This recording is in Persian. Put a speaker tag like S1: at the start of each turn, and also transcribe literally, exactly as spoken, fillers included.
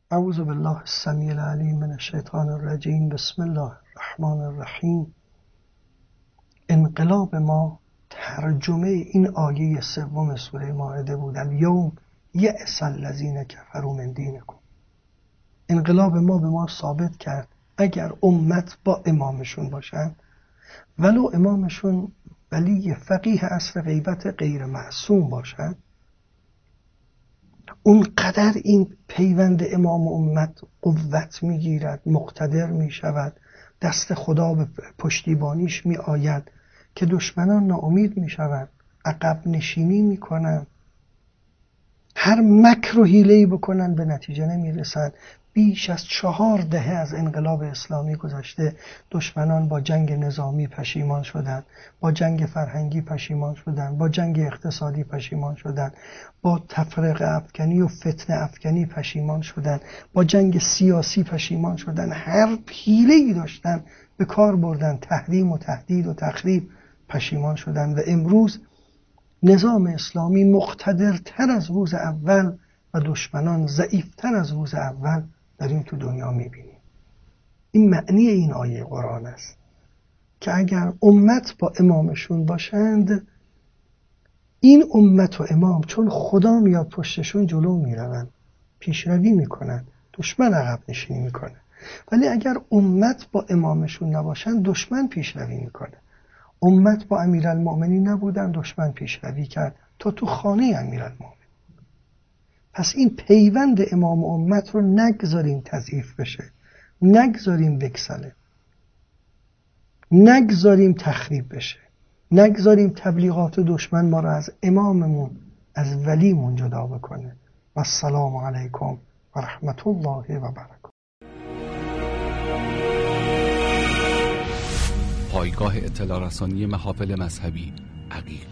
S1: اعوذ بالله السمیع العلیم من الشیطان الرجیم. بسم الله الرحمن الرحیم. انقلاب ما ترجمه این آیه سوم سوره مائده بود. الیوم یئس الذین کفروا من دینکم. انقلاب ما به ما ثابت کرد اگر امت با امامشون باشن، ولو امامشون ولی فقیه عصر غیبت غیر معصوم باشن، اونقدر این پیوند امام و امت قوت میگیرد، مقتدر میشود، دست خدا به پشتیبانیش می آید که دشمنان ناامید میشوند، عقب نشینی میکنن، هر مکر و حیله‌ای بکنن به نتیجه نمیرسن. بیش از چهار دهه از انقلاب اسلامی گذشته، دشمنان با جنگ نظامی پشیمان شدند، با جنگ فرهنگی پشیمان شدند، با جنگ اقتصادی پشیمان شدند، با تفرقه افکنی و فتنه افکنی پشیمان شدند، با جنگ سیاسی پشیمان شدند. هر حیله‌ای داشتن به کار بردن، تحریم و تهدید و تخریب، پشیمان شدند. و امروز نظام اسلامی مقتدرتر از روز اول و دشمنان ضعیفتر از روز اول داریم تو دنیا میبینیم. این معنی این آیه قرآن است که اگر امت با امامشون باشند، این امت و امام چون خدا میاد پشتشون جلو میروند، پیشروی میکنن، دشمن عقب نشینی میکنه. ولی اگر امت با امامشون نباشند، دشمن پیشروی میکنه. امت با امیرالمؤمنین نبودن، دشمن پیشروی کرد تا تو خانه امیرالمؤمنین. پس این پیوند امام و امت رو نگذاریم تضعیف بشه، نگذاریم بکسله، نگذاریم تخریب بشه، نگذاریم تبلیغات دشمن ما رو از اماممون، از ولیمون جدا بکنه. و السلام علیکم و رحمت الله و برکاته.
S2: پایگاه اطلاع رسانی محافل مذهبی عقیق